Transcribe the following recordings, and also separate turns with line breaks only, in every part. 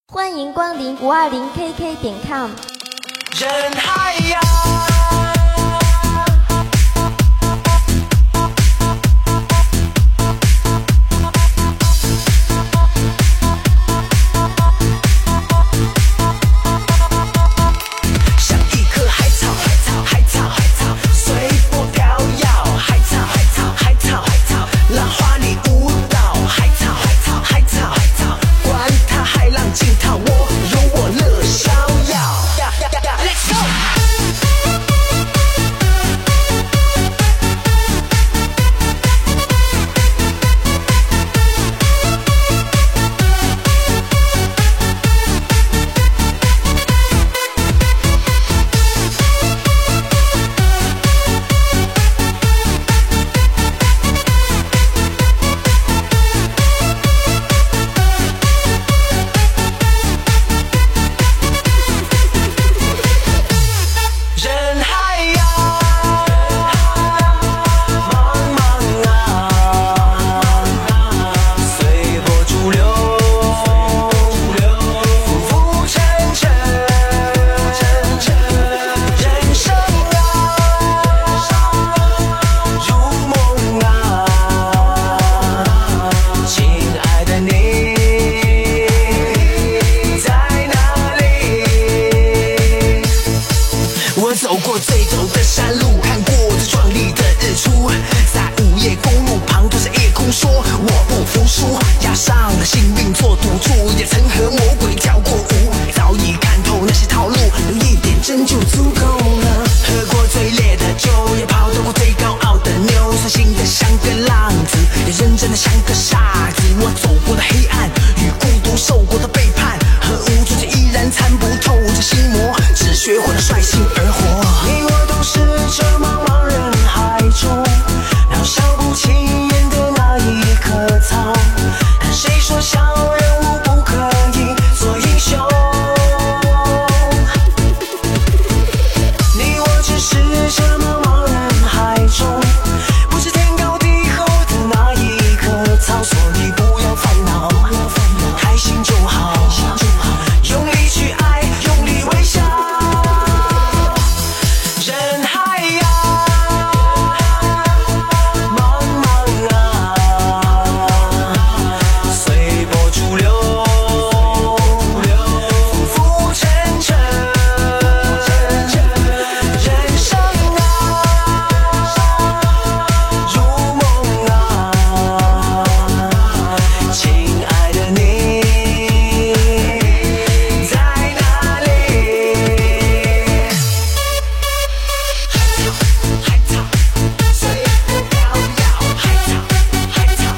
欢迎光临520KK.com。
人海呀。走过最陡的山路，看过最壮丽的日出，在午夜公路旁对着夜空说我不服输，押上了性命做赌注，也曾和魔鬼跳过舞，早已看透那些套路，有一点真就足够了。喝过最烈的酒，也跑得过最高傲的妞，随性的像个浪子，也认真的像个傻子。我走过的黑暗与孤独，受过的背叛和无助，却依然参不透这心魔，只学会了率性而活。你我都是这茫茫人海中渺小不起眼的那一棵草，但谁说小人物不可以做英雄？你我只是这茫茫人海中不知天高地厚的那一棵草，所以不要烦恼，开心就好，用力去爱，用力微笑。人海呀，茫茫啊，随波逐流，浮浮沉沉，人生啊，如梦啊，亲爱的你在哪里？海草，随风飘摇。海草，海草，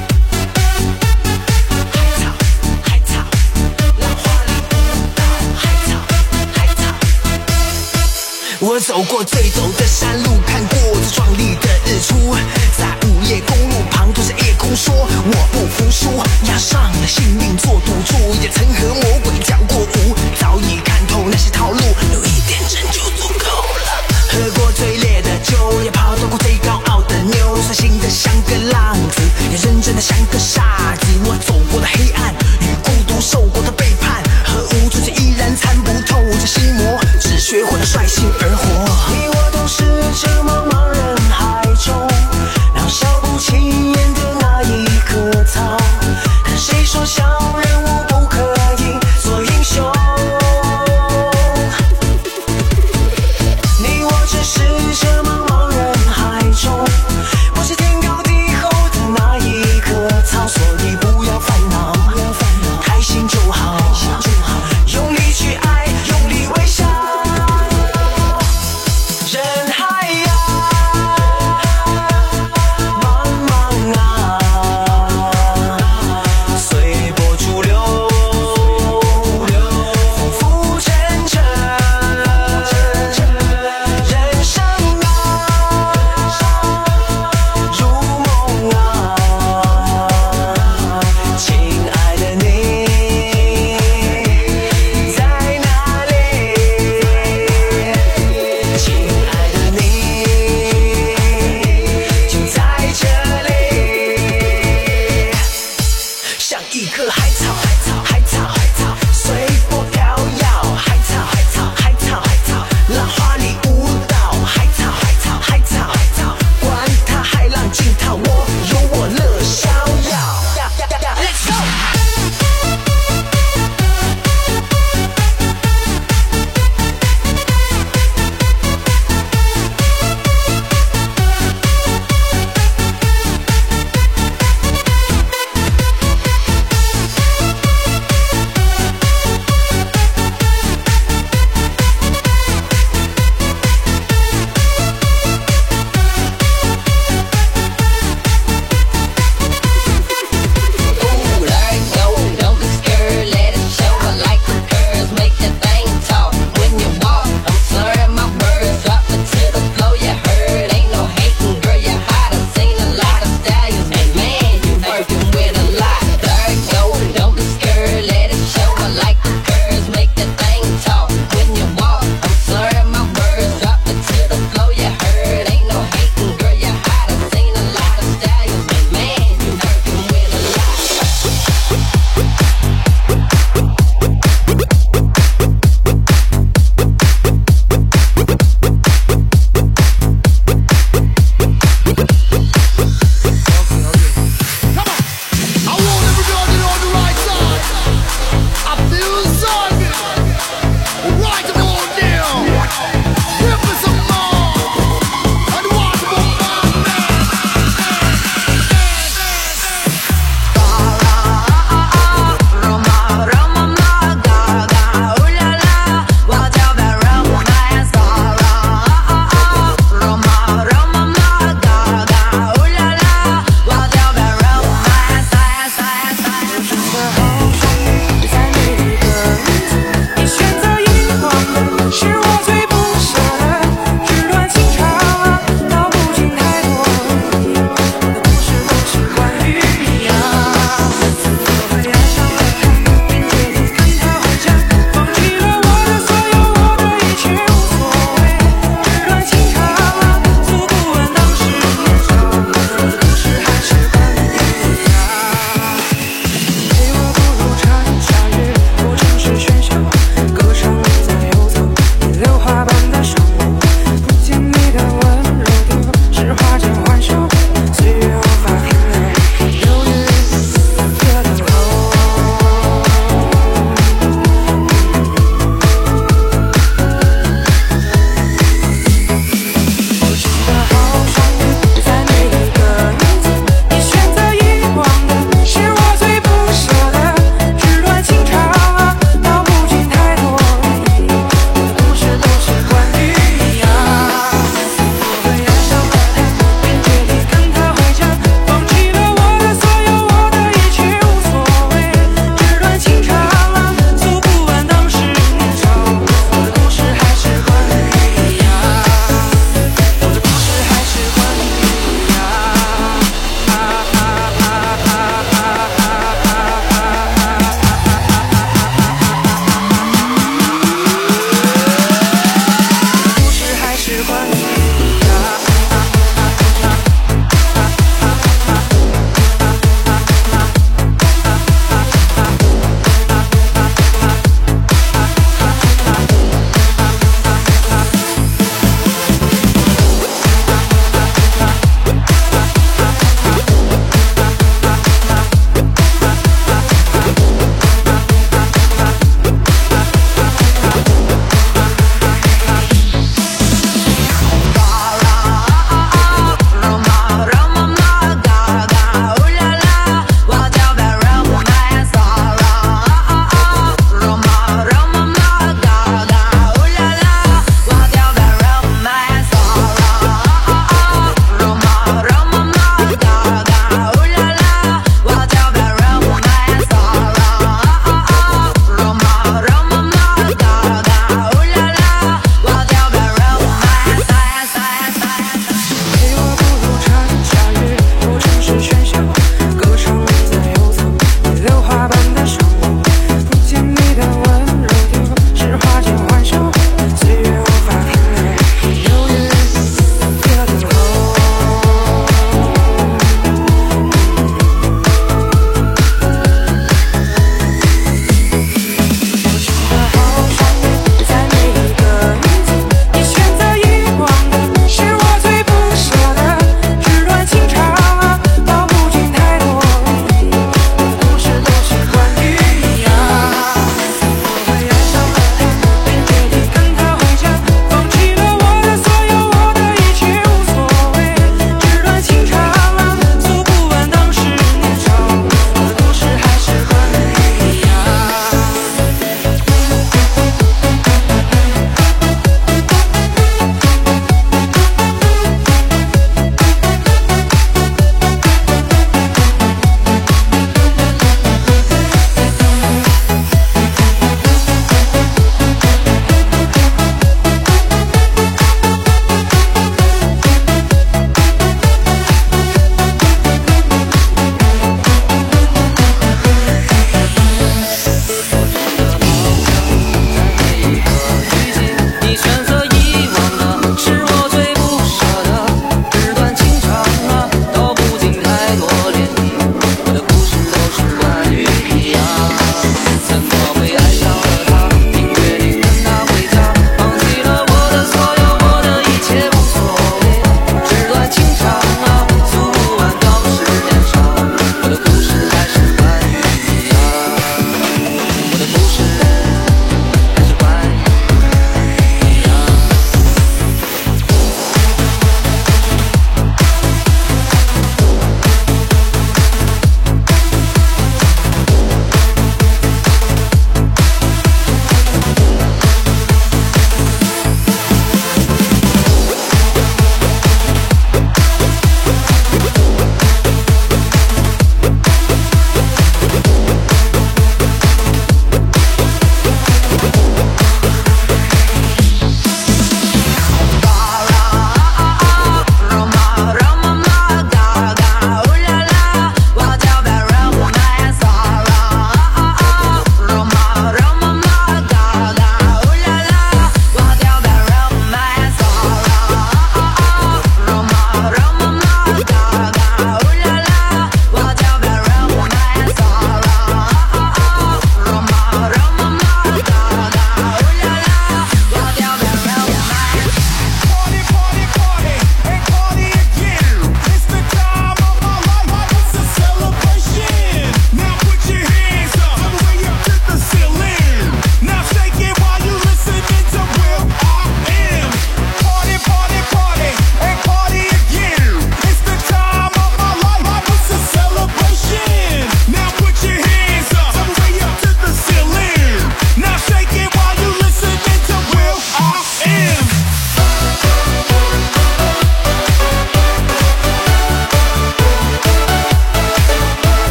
海草，浪花里舞蹈。海草，海草。我走过最陡的山路，看过最壮丽的日出，在午夜公路旁对着夜空说我不服输，押上了性命做赌注，也曾和魔鬼跳过舞，早已看透那些套路，有一点真就足够了。喝过最烈的酒，也跑得过最高傲的妞，随性的像个浪子，也认真的像个傻子。我走过的黑暗与孤独，受过的背叛和无助，却依然参不透这心魔，只学会了率性而活。你我都是这茫茫人海中渺小不起眼的那一棵草，但谁说小人物不可以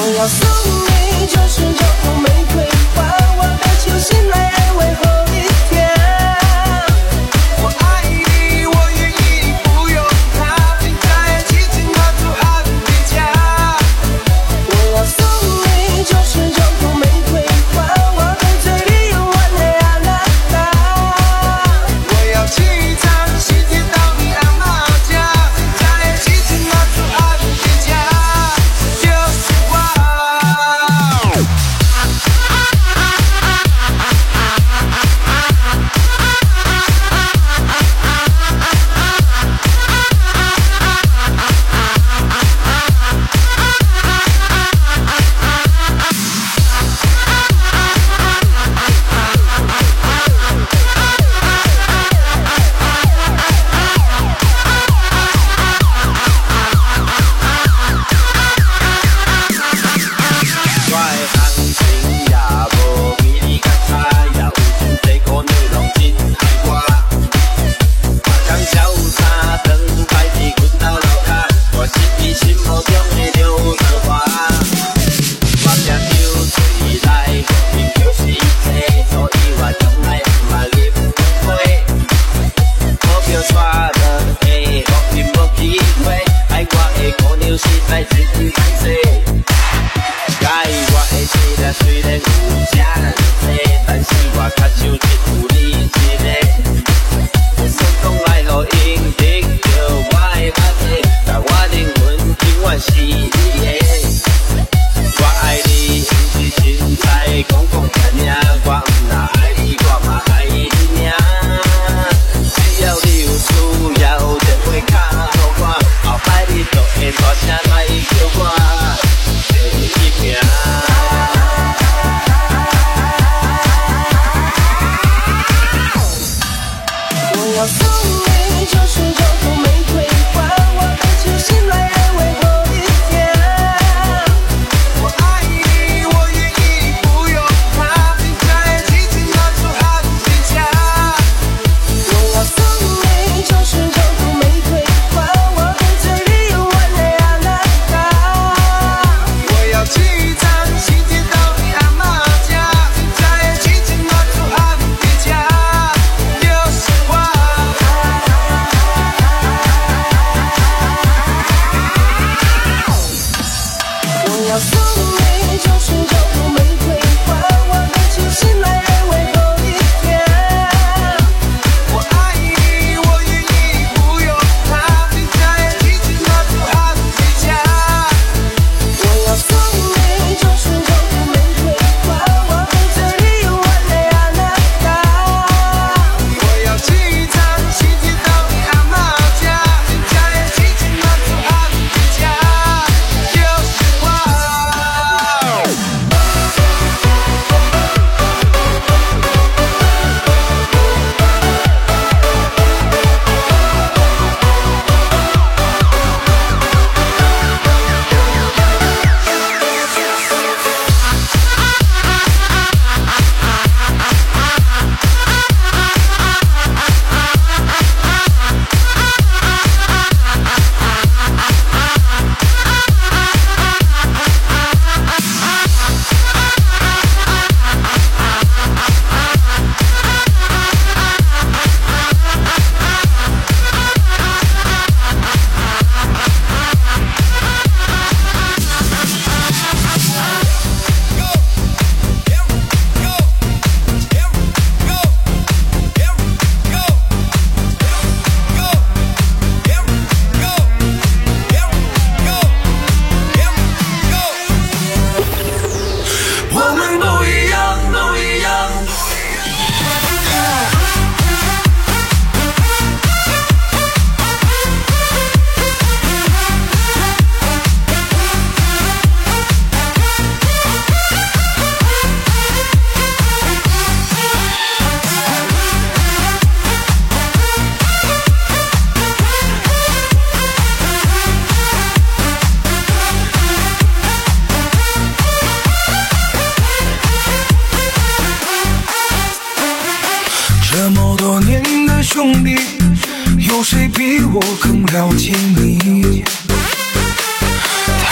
兄弟，有谁比我更了解你？太多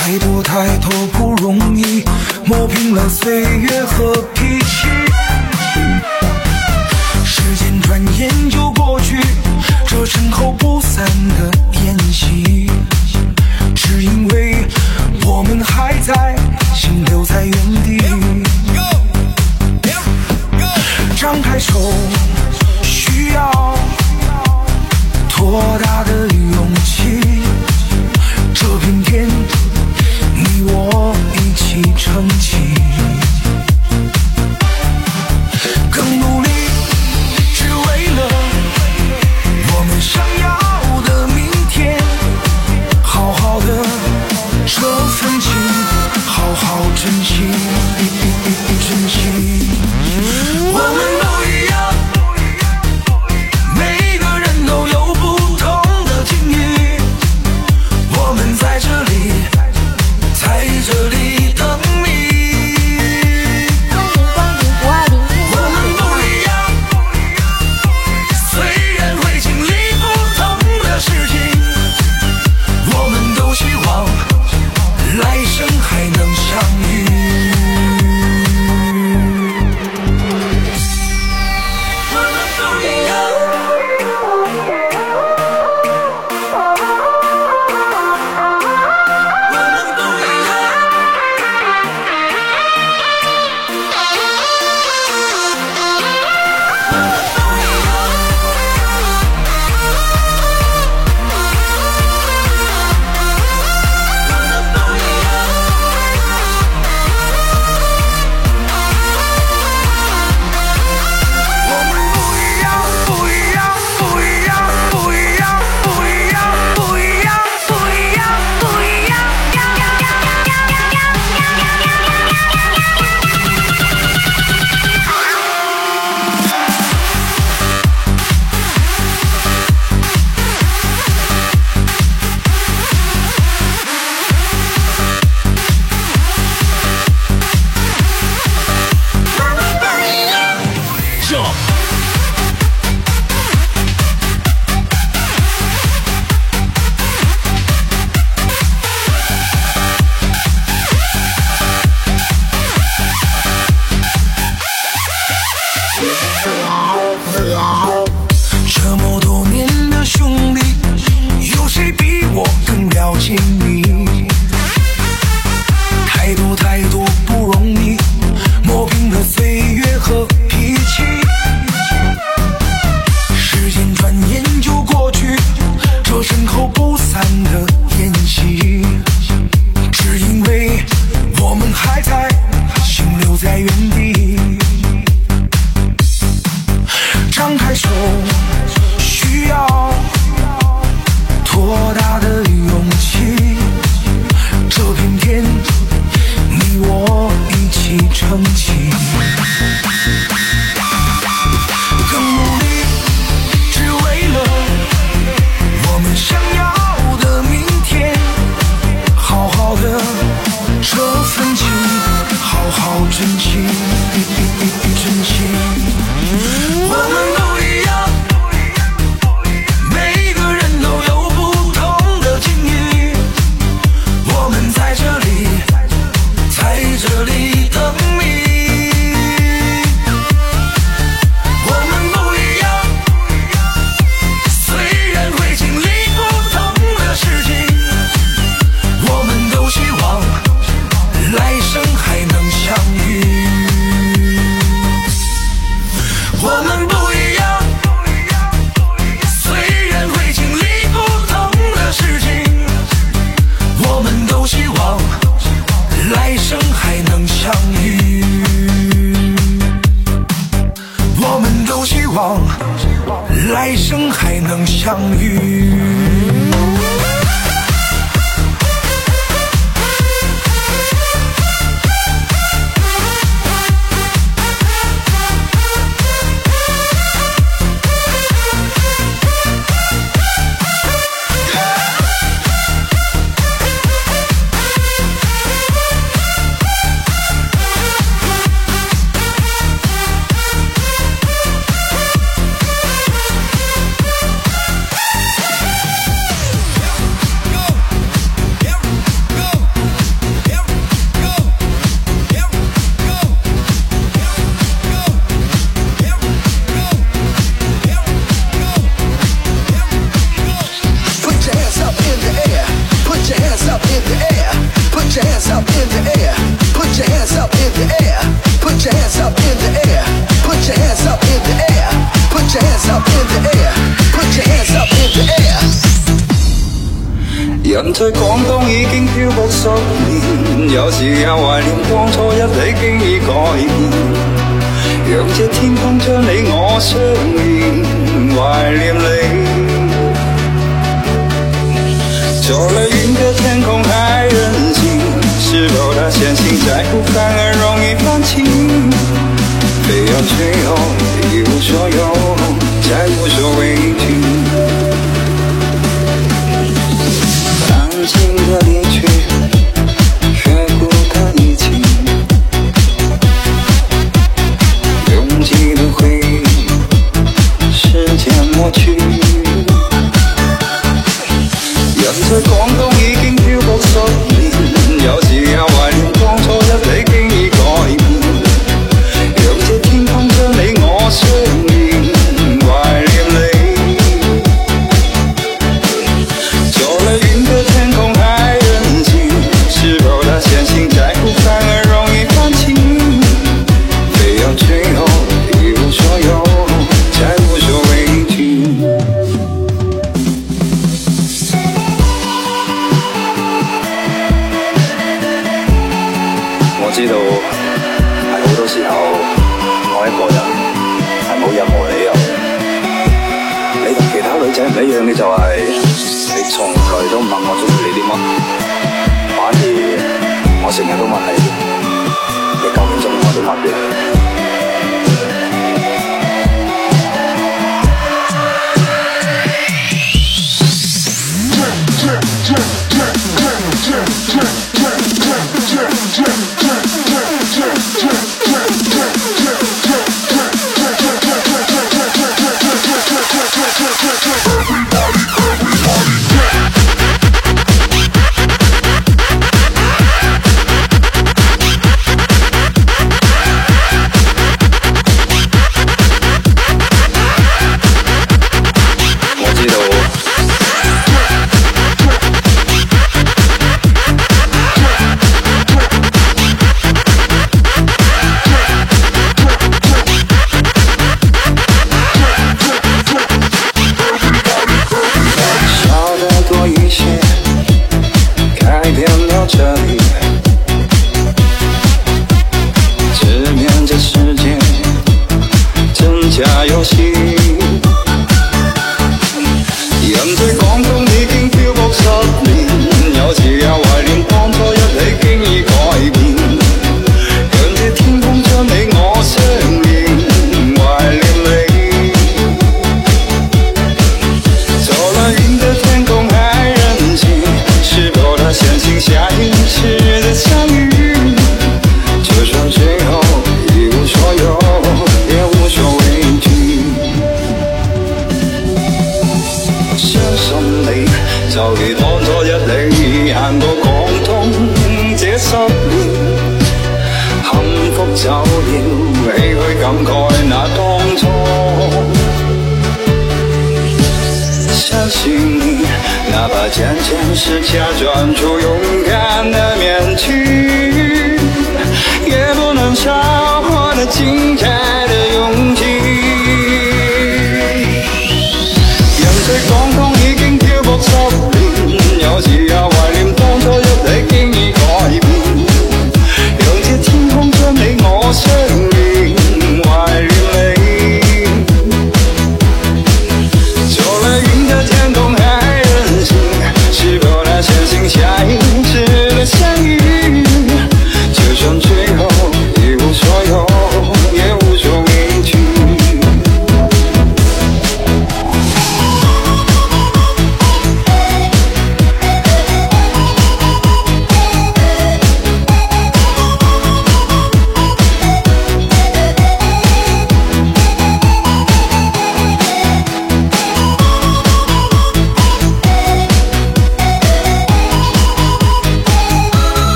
抬头不容易，磨平了岁月和脾气。时间转眼就过去，这身后不散的宴席，只因为我们还在，心留在原地。张开手，需要多大的勇气？这片天，你我一起撑起。更努力，只为了我们想要的明天。好好的这份情，好好珍惜，珍惜。我们不一样，每个人都有不同的境遇。我们在这里，在这里等你。
欢迎光临520K。
我们不一样，虽然会经历不同的事情，我们都希望来生还能相遇。这么多年的兄弟，有谁比我更了解你？太多太多不容易，磨平了岁月和脾气。时间转眼就过去，这身后不散的宴席，只因为我们还在，心留在原地。张开手，需要多大的勇气？这片天，你我一起撑起。更努力，只为了我们想要的明天。好好的这份情，好好珍惜，珍惜。我们不一样，每个人都有不同的境遇。我们在这里，在这里等你。我们不一样，虽然会经历不同的事情，我们都希望来生还能相遇。我们不一样，虽然会经历不同的事情，我们都希望来生还能相遇。我们都希望来生还能相遇。 在廣東已經漂泊10年，有時也懷念當初一起經已改變。讓這天空將你我相連，懷念你。走了雲的天空還任性，是否他相信在乎反而容易放棄？非要最後一無所有，才無所畏懼。安靜的離去，卻孤單一起。擁擠的回憶，時間抹去。人在廣東已經漂泊10年，有時也懷念當初一起經已改變。讓這天空將你我相連，懷念你。走了雲的天空還任性，是否他相信在乎反而容易放棄？非要最後一無所有，才無所畏懼。我知道係好多時候，我一個人係冇任何理由。你同其他女仔唔一樣嘅就係，你從來都唔問我中意你啲乜，反而我成日都問你究竟中意我啲乜嘢？相遇，就算最後一無所有，也無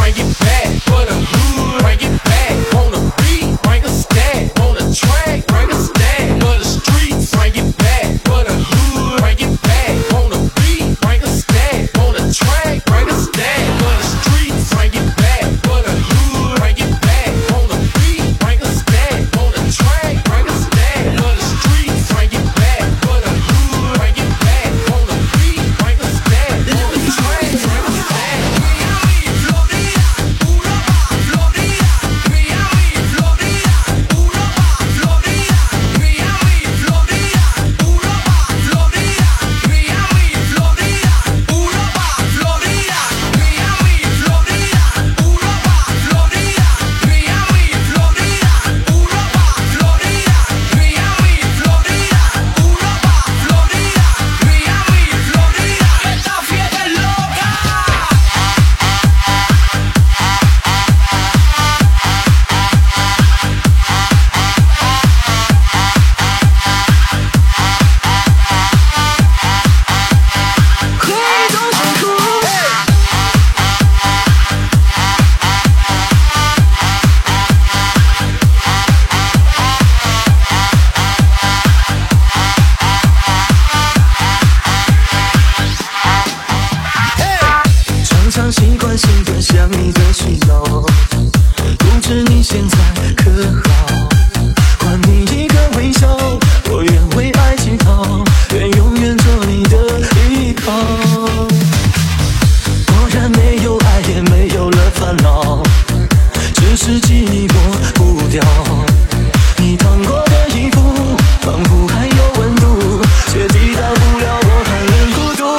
bring it back for the hood, bring it back on the beat, bring a stack on the track, bring a stack for the streets, bring it back for the hood, bring it back on the beat, bring a stack on the track, bring a stack for the streets, bring it back for the hood, bring it back on the beat, bring a stack on the track, bring a stack for the streets, bring it back for the hood, bring it back on the beat, bring a stack on the track, bring a stack.
习惯性的想你的洗脑，不知你现在可好？还你一个微笑，我愿为爱乞讨，愿永远做你的依靠。果然没有爱，也没有了烦恼，只是记忆抹不掉。你烫过的衣服，仿佛还有温度，却抵挡不了我寒冷孤独。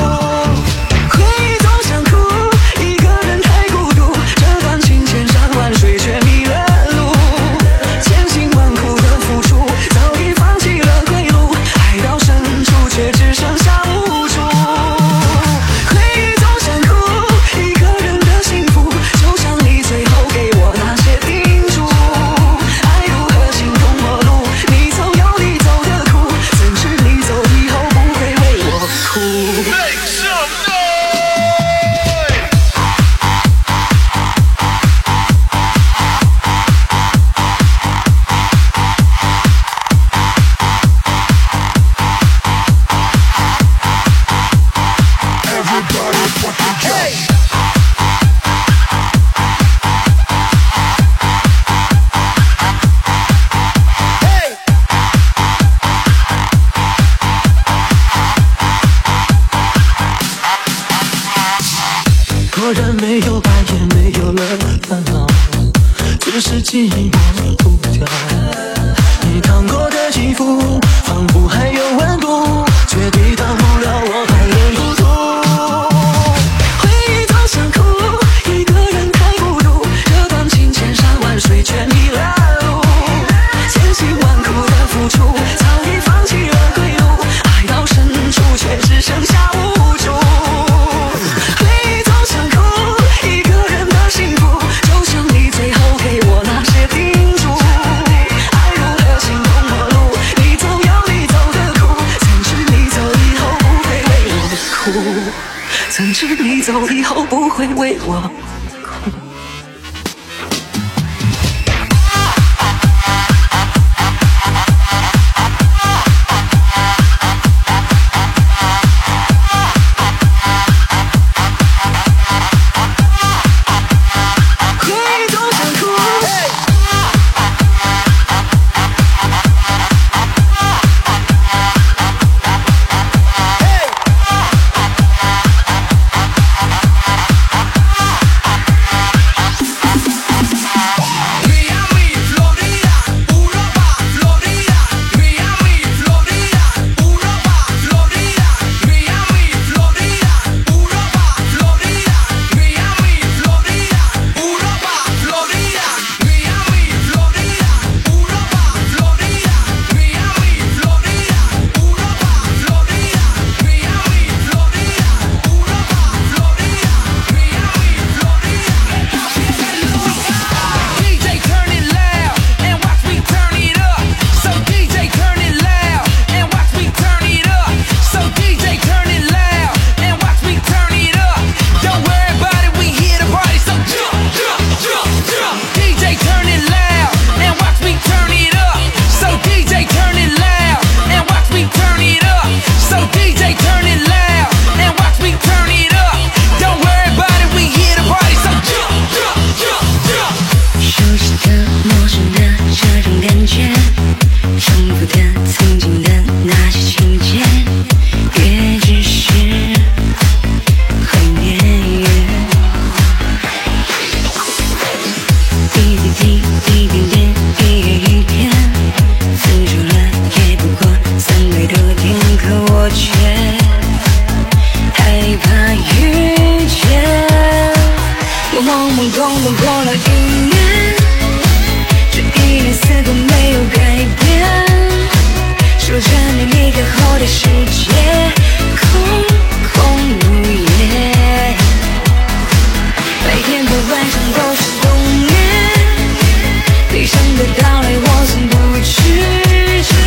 果然没有爱，也没有了烦恼，只是记忆抹不掉。你烫过的衣服，仿佛还有温度，却抵挡不了我寒冷孤独。回忆总想哭，一个人太孤独，这段情千山万水却迷了路，千辛万苦的付出，早已放弃了归路，爱到深处却只剩下无助。曾知你走以后不会为我哭。
动过了1年，这1年似乎没有改变，数着你离开后的世界，空空如也。白天和晚上都是冬眠，悲伤的到来我从不拒绝，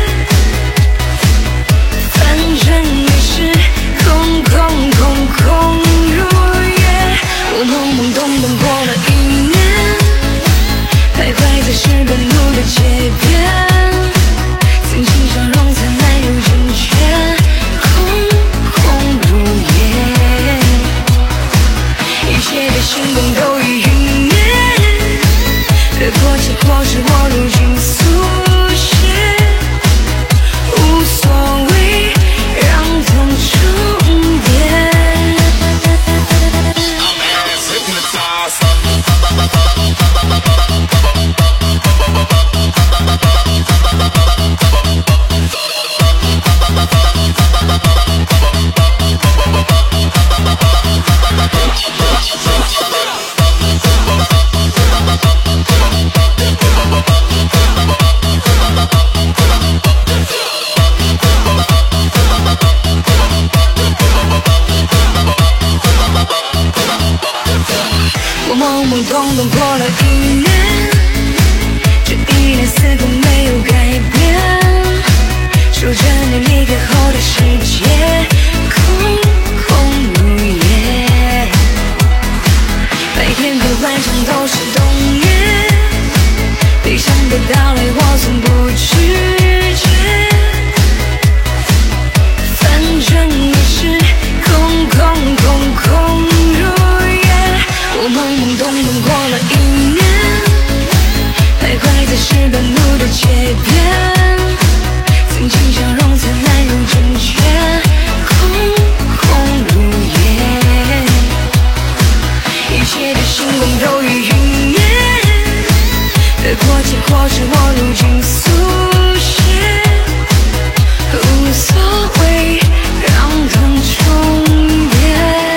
反正也是空空空空如也。我懵懵懂懂过了1年，徘徊在石板路的街边，曾经笑容灿烂又真切，空空如也。一切的星光都已陨灭，掠过结果是我如今速写，无所谓让痛重叠。我懵懵懂懂过了1年，这1年似乎没有改变，数着你离开后的世界，空空如也。白天和晚上都是冬夜，悲伤的到来我从不拒绝，反正也是空空空空如也。我懵懵懂懂过了1年，徘徊在石板路的街边，曾经笑容灿烂又真切，空空如也。一切的星光都已陨灭，掠过结果是我如今速写，无所谓让痛重叠。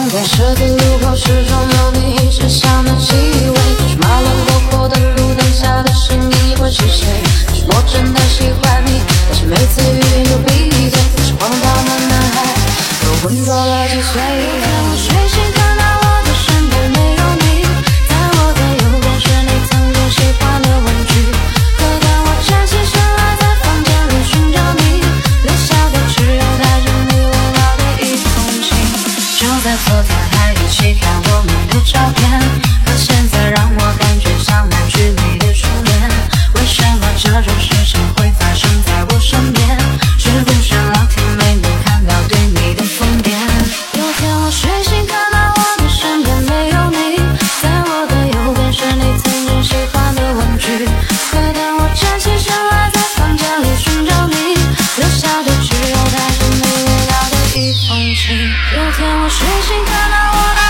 在十字路口始终有你身上的气味，是马龙过后的路灯下的身影会是谁？是我真的喜欢你，但是每次遇见就闭嘴，是荒唐的男孩都混过了几岁。我睡醒看到我的身边没有你，在我的右边是你曾经喜欢的玩具，可当我站起身来在房间里寻找你，留下的只有带着你味道的一封信。就在昨天还一起看我们的照片，可现在让我感觉像远距离的初恋。为什么这种事情会发生在我身边？是不是老天没能看到对你的疯癫？有天我睡醒看到我的身边没有你，在我的右边是你曾经喜欢的玩具，可当我站起身来在房间里寻找你，留下的只有带着你味道的一封信。有天我睡醒看到我的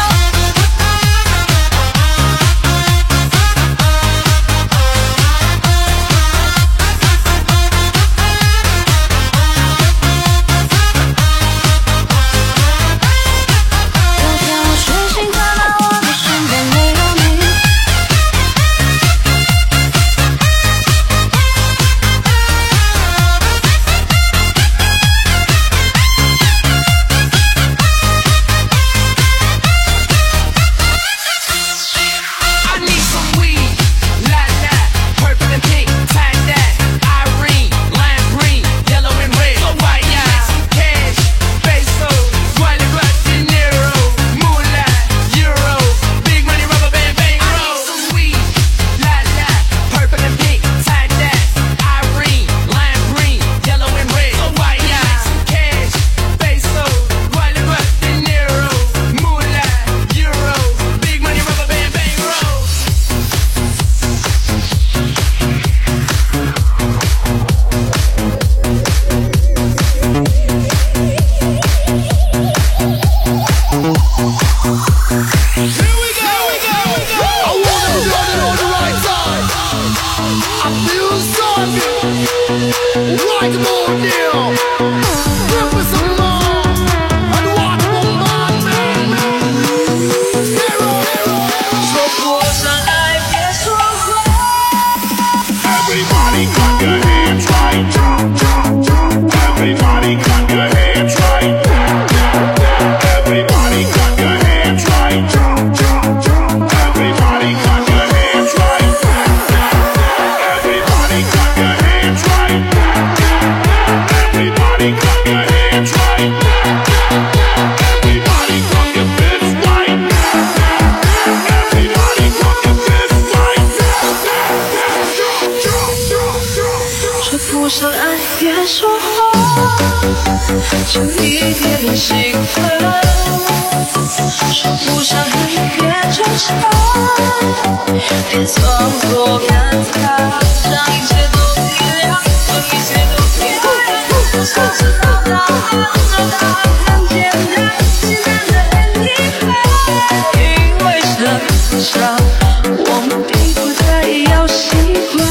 就一点点兴奋，说不上恨别纠缠，别错过看他，让一切都一样，让一切都一样，想知道他，让他看见他，简单的很遗憾，因为真相我们并不太要习惯。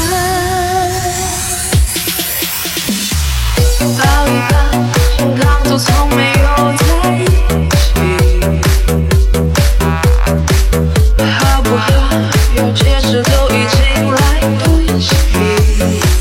抱一抱，当作从没有在一起，好不好？有解释都已经来不及。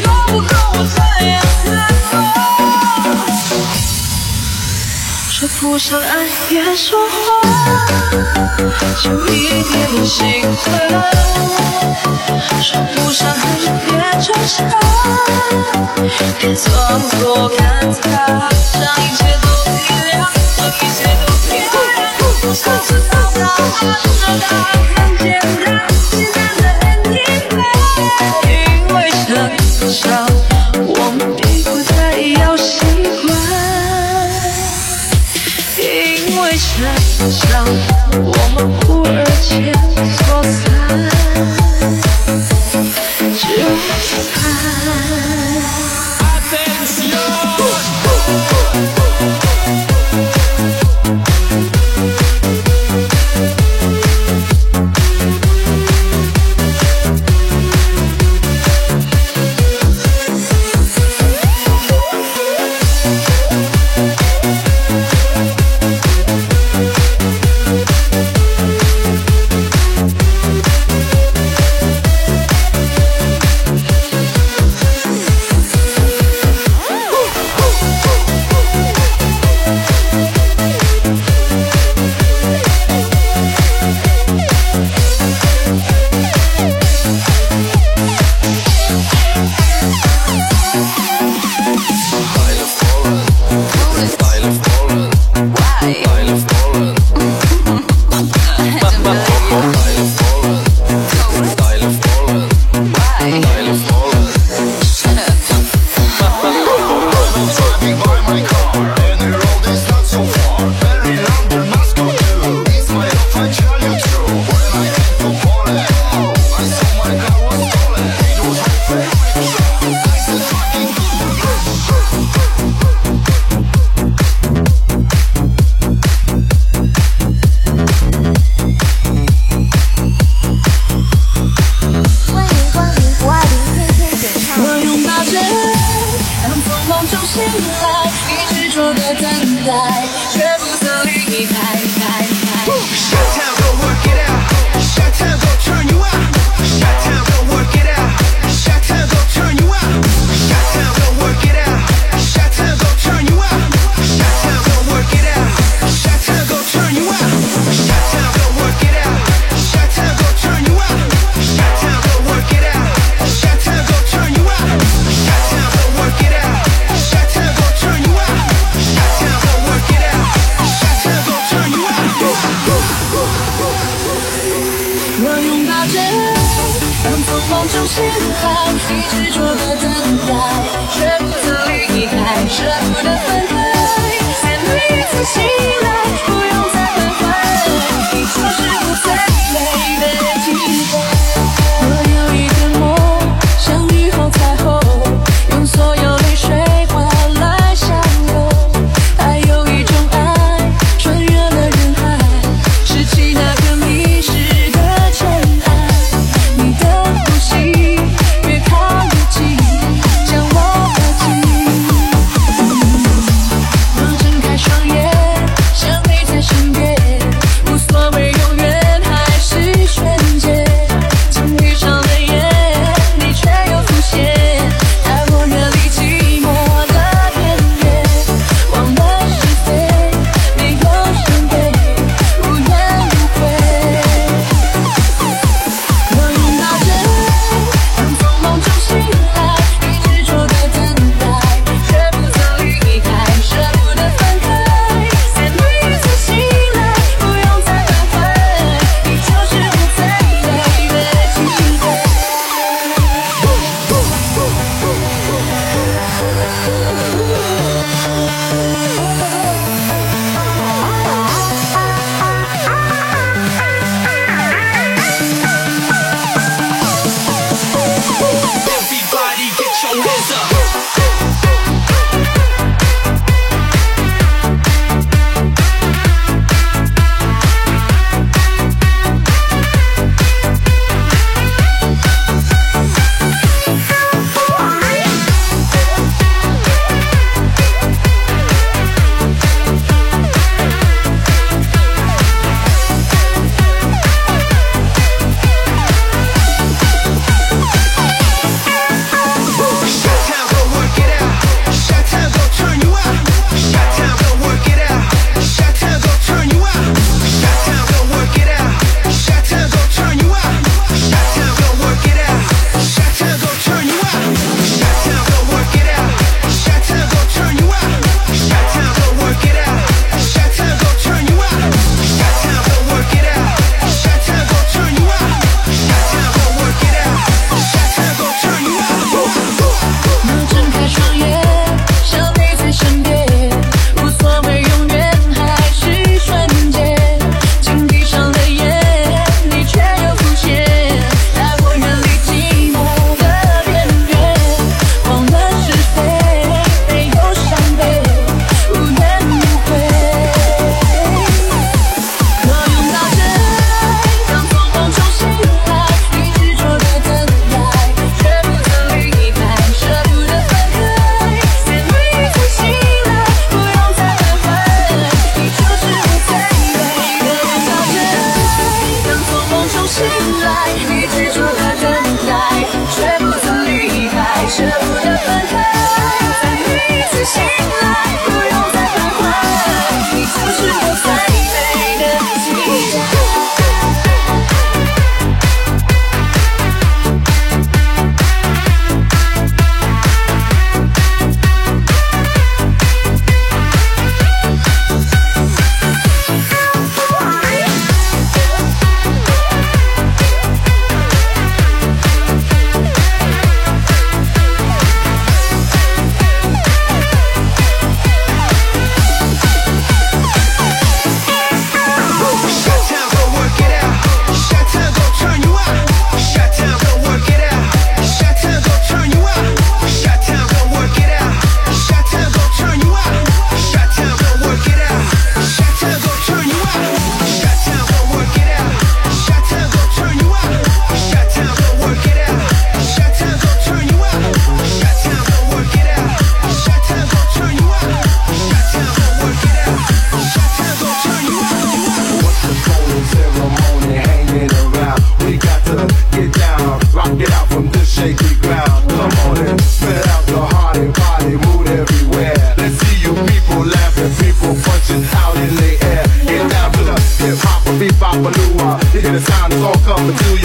不和我这样厮守？说不上爱别说谎，就一点点心疼。说不上恨别惆怅，别装作看他，让一切都体谅，让一切都体谅。我想知道他，让他看见他简单的 ending play， 因为成长，我们并不太要习惯。因为成长，我们忽而间错散，就盼。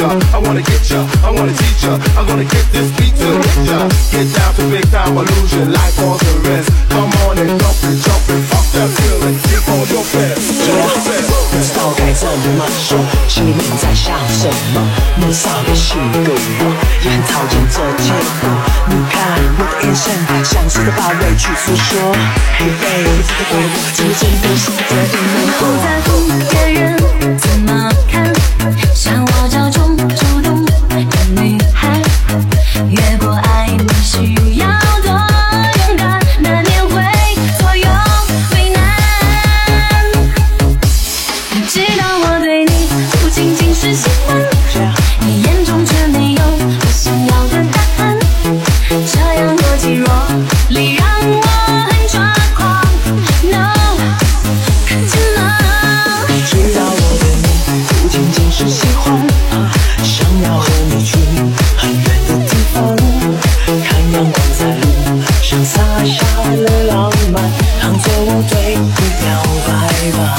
feature. I wanna get ya, I wanna teach ya. I'm gonna get this beat to hit ya. Get down to big time illusion like all the rest. Come on and dump it, jump it, fuck that feeling. Keep on your best.
不知道该怎么说，心里面在想什么？闷骚的性格，我也很讨厌这结果。你看我的眼神，像是在把委屈诉说。Hey baby， 这个对我，今天真的是这样难过。
不在乎别人怎么看，像我这种主动的女孩，越过爱你需要多勇敢，难免会左右为难。你知道我对你不仅仅是喜欢，你眼中却没有我想要的答案，这样若即若离让我很抓狂。No， 看见了。
知道我对你不仅仅是喜欢，想要和你去很远的地方，看阳光在路上洒下了浪漫，当作我对你表白吧。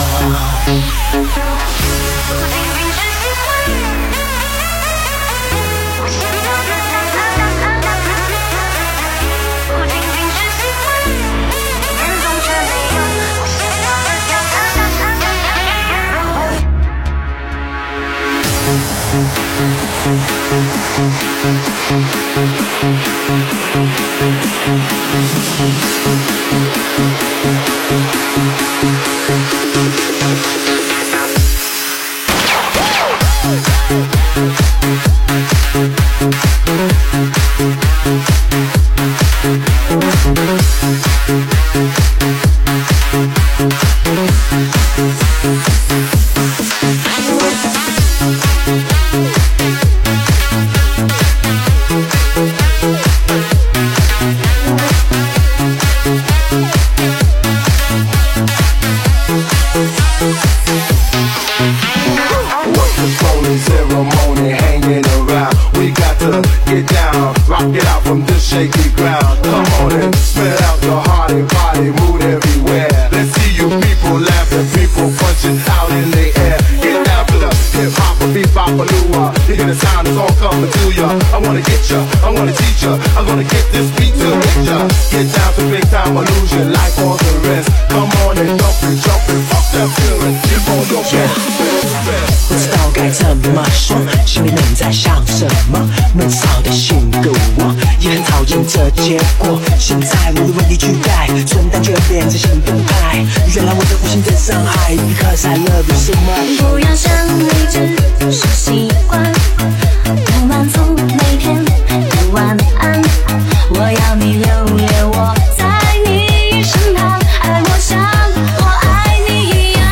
Shaky ground, come on and spread out your heart and body, move everywhere. Let's see you people laughing, people punching out in the air. Get down to the hip hop, beat bop, lua. You hear the sound, it's all coming to ya. I wanna get ya, I wanna teach ya. I'm gonna get this beat to hit ya. Get down to big time illusion like all the rest. Come on and dump it, jump it, fuck that feeling. Keep on your best.
不知道该怎么说，心里面在想什么？闷骚的性格，我也很讨厌这结果。现在我的问题去改，蠢蛋却变成行动派。原来我的无心在伤害 ，Because I love you so much。
不要想你只是习惯，不满足每天的晚安。我要你留恋我在你身旁，爱我像我爱你一样。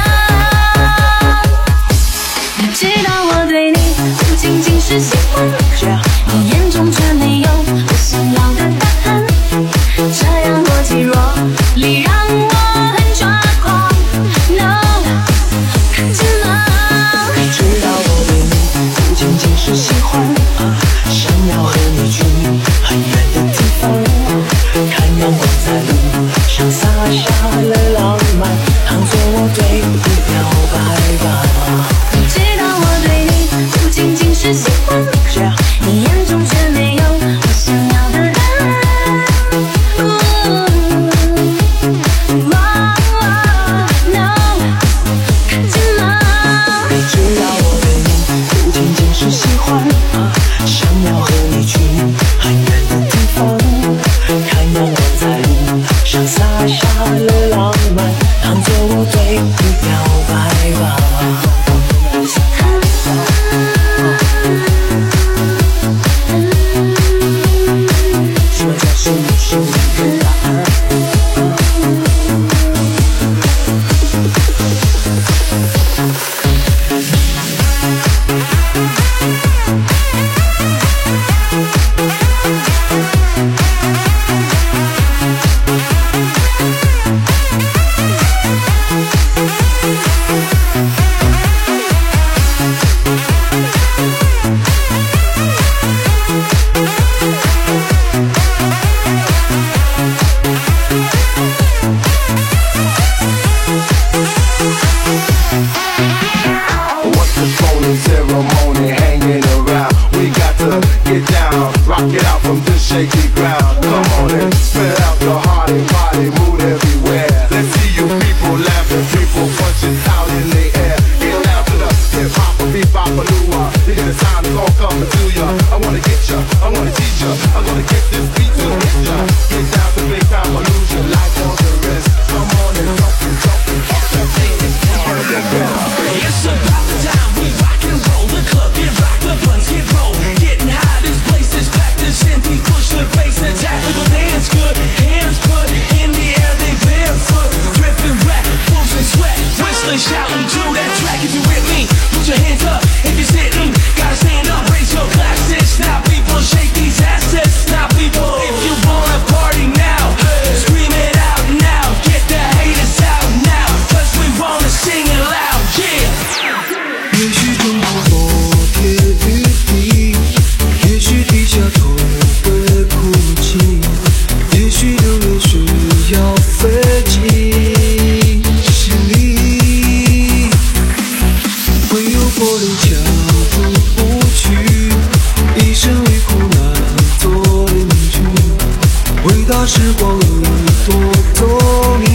你知道我对你不仅仅是喜欢，你眼中却没有我想要的答案，这样若即若离让我很抓狂。No， 看见了。
你知道我对你不仅仅是喜欢，想要和你去很远的地方，看阳光在路上洒下了浪漫，当作我对你表白吧。
你知道我对你不仅仅是喜欢，你眼中却没有我想要的答案。No， 看见了。
你知道我对你不仅仅是喜欢，想要和你去很远的地方，看阳光在路上洒下了浪漫，当作我对你表白吧。什么叫是你心里的答案？
morning. Spread out the hearty party mood everywhere. Let's see you people laughing, people punching out in the air. Get down to the hip hop, beat bop, baloo. You hear the sound is all coming to ya. I wanna get ya, I wanna teach ya. I'm gonna get this beat to hit ya. Get down to big time illusion like all the rest. Come on and jump and jump and fuck that thing.
It's about the time we rock and roll. The club get rock, the blunts get roll. Getting high, this place is packed. This empty, push the bass, attack. People dance good, hands put in the air, they barefoot. Dripping rap, fools and sweat. Whistling, shouting to that track. If you with me, put your hands up. If you're sitting, gotta stand up, raise your glasses. Now people shake these assets. Now people, if you wanna party now, scream it out now. Get the haters out now, cause we wanna sing it loud, yeah.
也许中国摩天雨滴，也许低下头会哭泣，也许流泪需要飞进心里，会有柏林加入舞曲，一生为苦难做邻居，伟大时光里多走你。